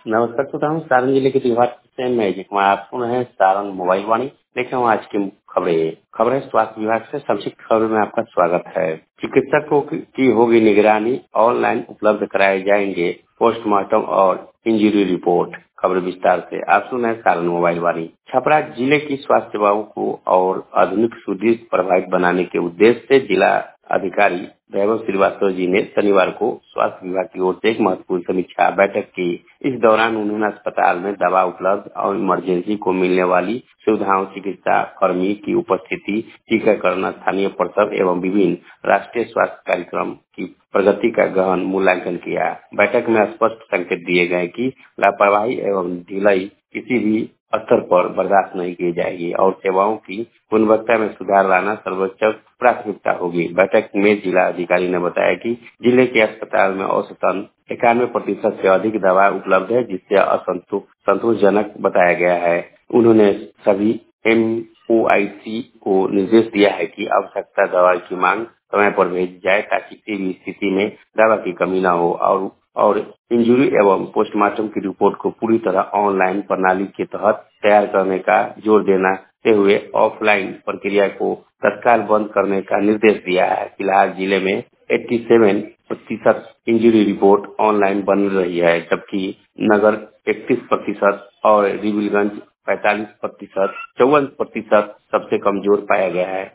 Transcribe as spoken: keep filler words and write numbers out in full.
नमस्कार श्रोता हूँ सारण जिले के त्योहार से मैं अजय कुमार। आप सुन रहे हैं सारण मोबाइल वाणी। देख रहे हूँ आज की खबरें खबरें स्वास्थ्य विभाग से। संक्षिप्त खबर में आपका स्वागत है। चिकित्सकों की होगी निगरानी, ऑनलाइन उपलब्ध कराए जाएंगे पोस्टमार्टम और इंजरी रिपोर्ट। खबर विस्तार से आप सुन रहे हैं सारण मोबाइल वाणी। छपरा जिले की स्वास्थ्य सेवाओं को और आधुनिक सुदृढ़ प्रभावित बनाने के उद्देश्य से जिला अधिकारी वैभव श्रीवास्तव जी ने शनिवार को स्वास्थ्य विभाग की ओर से एक महत्वपूर्ण समीक्षा बैठक की। इस दौरान उन्होंने अस्पताल में दवा उपलब्ध और इमरजेंसी को मिलने वाली सुविधाओं, चिकित्सा कर्मी की उपस्थिति, टीकाकरण, स्थानीय प्रसव एवं विभिन्न राष्ट्रीय स्वास्थ्य कार्यक्रम की प्रगति का गहन मूल्यांकन किया। बैठक में स्पष्ट संकेत दिए गए कि लापरवाही एवं ढिलाई किसी भी स्तर पर बर्दाश्त नहीं की जाएगी और सेवाओं की गुणवत्ता में सुधार लाना सर्वोच्च प्राथमिकता होगी। बैठक में जिला अधिकारी ने बताया कि जिले के अस्पताल में औसतन इक्यानवे प्रतिशत से अधिक दवा उपलब्ध है, जिससे असंतोष संतोषजनक बताया गया है। उन्होंने सभी एम ओ आई सी को निर्देश दिया है कि आवश्यकता दवा की मांग समय पर भेजी जाए ताकि किसी भी स्थिति में दवा की कमी न हो और और इंजरी एवं पोस्टमार्टम की रिपोर्ट को पूरी तरह ऑनलाइन प्रणाली के तहत तैयार करने का जोर देना ते हुए ऑफलाइन प्रक्रिया को तत्काल बंद करने का निर्देश दिया है। फिलहाल जिले में सत्तासी प्रतिशत इंजरी रिपोर्ट ऑनलाइन बन रही है, जबकि नगर इकतीस प्रतिशत और रिविलगंज पैंतालीस प्रतिशत, चौवन प्रतिशत सबसे कमजोर पाया गया है।